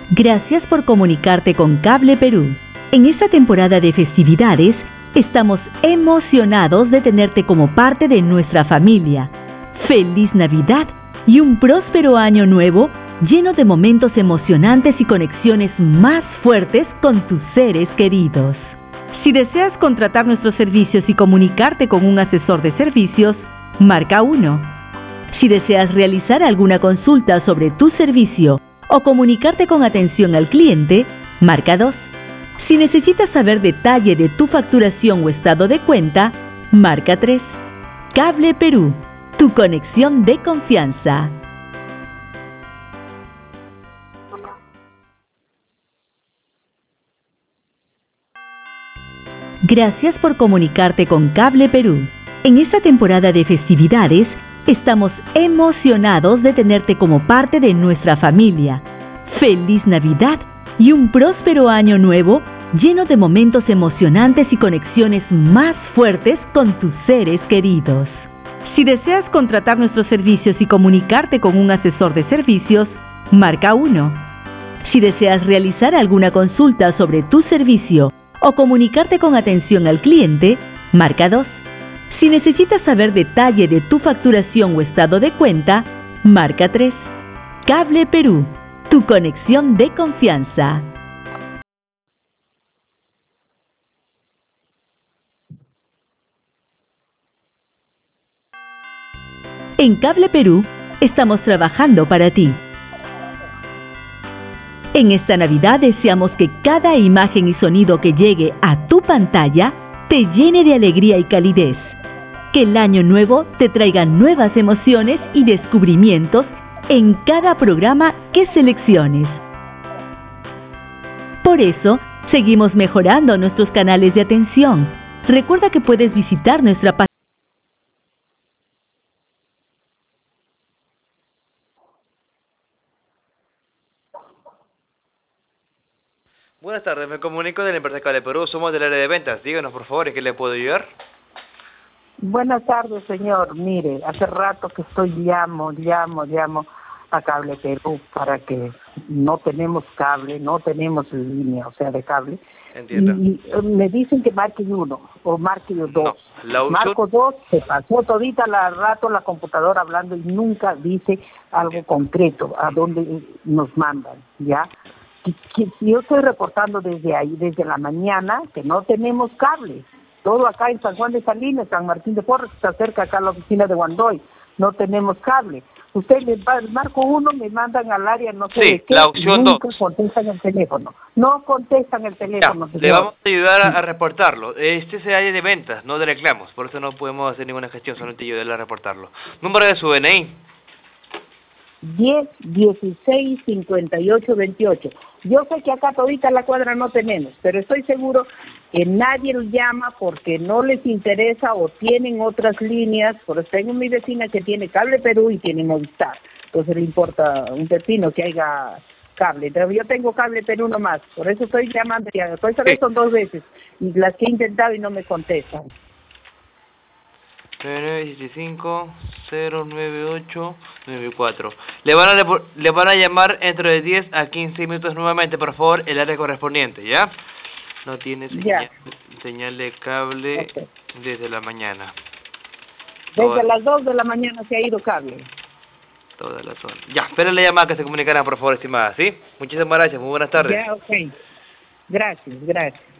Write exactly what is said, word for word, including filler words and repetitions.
Gracias por comunicarte con Cable Perú. En esta temporada de festividades, estamos emocionados de tenerte como parte de nuestra familia. ¡Feliz Navidad y un próspero año nuevo lleno de momentos emocionantes y conexiones más fuertes con tus seres queridos! Si deseas contratar nuestros servicios y comunicarte con un asesor de servicios, marca uno. Si deseas realizar alguna consulta sobre tu servicio o comunicarte con atención al cliente, marca dos. Si necesitas saber detalle de tu facturación o estado de cuenta, marca tres. Cable Perú, tu conexión de confianza. Gracias por comunicarte con Cable Perú. En esta temporada de festividades, estamos emocionados de tenerte como parte de nuestra familia. ¡Feliz Navidad y un próspero año nuevo lleno de momentos emocionantes y conexiones más fuertes con tus seres queridos! Si deseas contratar nuestros servicios y comunicarte con un asesor de servicios, marca uno. Si deseas realizar alguna consulta sobre tu servicio o comunicarte con atención al cliente, marca dos. Si necesitas saber detalle de tu facturación o estado de cuenta, marca tres. Cable Perú, tu conexión de confianza. En Cable Perú, estamos trabajando para ti. En esta Navidad deseamos que cada imagen y sonido que llegue a tu pantalla te llene de alegría y calidez. Que el año nuevo te traiga nuevas emociones y descubrimientos en cada programa que selecciones. Por eso, seguimos mejorando nuestros canales de atención. Recuerda que puedes visitar nuestra página. Buenas tardes, me comunico de la empresa Cable Perú, somos del área de ventas. Díganos por favor, ¿en qué le puedo ayudar? Buenas tardes, señor. Mire, hace rato que estoy llamo, llamo, llamo a Cable Perú para que no tenemos cable, no tenemos línea, o sea, de cable. Entiendo. Y, y me dicen que marque uno o marque dos. No, la Marco dos, se pasó todita la rato la computadora hablando y nunca dice algo concreto a dónde nos mandan, ¿ya? Yo estoy reportando desde ahí, desde la mañana, que no tenemos cable. Todo acá en San Juan de Salinas, San Martín de Porres, está cerca acá a la oficina de Guandoy. No tenemos cable. Usted le marco uno, me mandan al área, no sé sí, de qué, la opción y nunca dos. contestan el teléfono. No contestan el teléfono, Ya, señor. le vamos a ayudar a, a reportarlo. Este es el área de ventas, no de reclamos. Por eso no podemos hacer ninguna gestión, solamente ayudarle a reportarlo. Número de su D N I. diez, dieciséis, cincuenta y ocho, veintiocho. Yo sé que acá todita la cuadra no tenemos, pero estoy seguro que nadie los llama porque no les interesa o tienen otras líneas. Por eso tengo mi vecina que tiene Cable Perú y tiene Movistar. Entonces le importa un pepino que haya cable. Pero yo tengo Cable Perú nomás, por eso estoy llamando. Por esa vez son dos veces, y las que he intentado y no me contestan. nueve siete cinco, cero nueve ocho, nueve cuatro. Le van a le van a llamar entre de diez a quince minutos nuevamente, por favor, el área correspondiente, ¿ya? No tiene señal, señal de cable okay. Desde la mañana. Desde Toda, las dos de la mañana se ha ido cable. Toda la zona. Ya, esperen la llamada que se comunicará, por favor, estimada, ¿sí? Muchísimas gracias, muy buenas tardes. Ya, ok. Gracias, gracias.